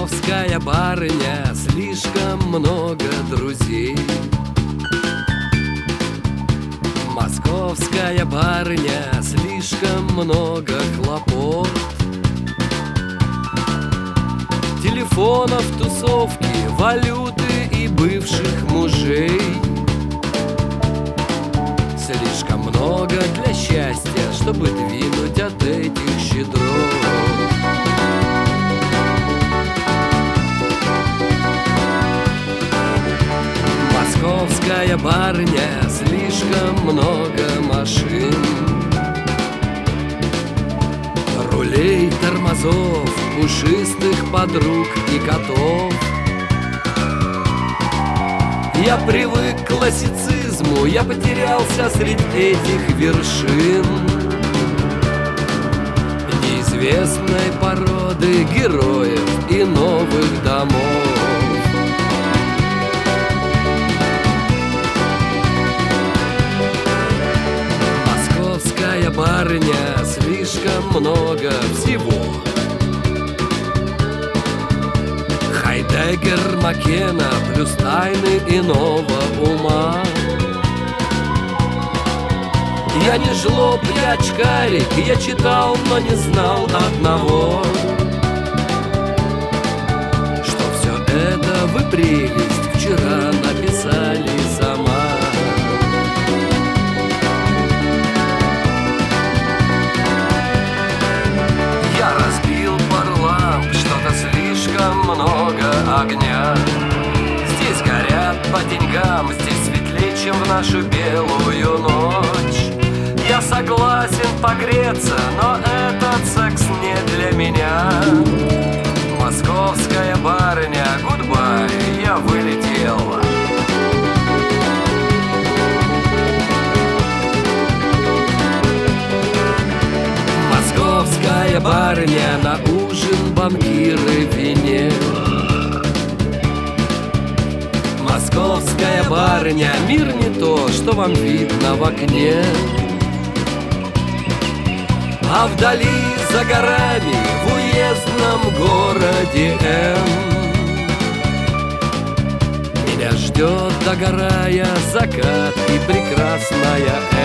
Московская барыня, слишком много друзей. Московская барыня, слишком много хлопот. Телефонов, тусовки, валюты и бывших мужей. Слишком много для счастья, чтобы двинуть от этих щедрот. Московская барыня, слишком много машин, рулей, тормозов, пушистых подруг и котов. Я привык к классицизму, я потерялся среди этих вершин неизвестной породы героев и новых домов. Московская барыня, слишком много всего. Хайдеггер, Маккена, плюс тайны иного ума. Я не жлоб, я очкарик, я читал, но не знал одного, что все это вы прелесть вчера написали сама. Я разбил пару ламп, что-то слишком много огня. Здесь горят по деньгам, здесь светлее, чем в нашу белую ночь. Я согласен погреться, но этот секс не для меня. Московская барыня, гудбай, я вылетела. Московская барыня, на ужин банкиры в вине. Московская барыня, мир не то, что вам видно в окне. А вдали, за горами, в уездном городе М, меня ждет, догорая, закат и прекрасная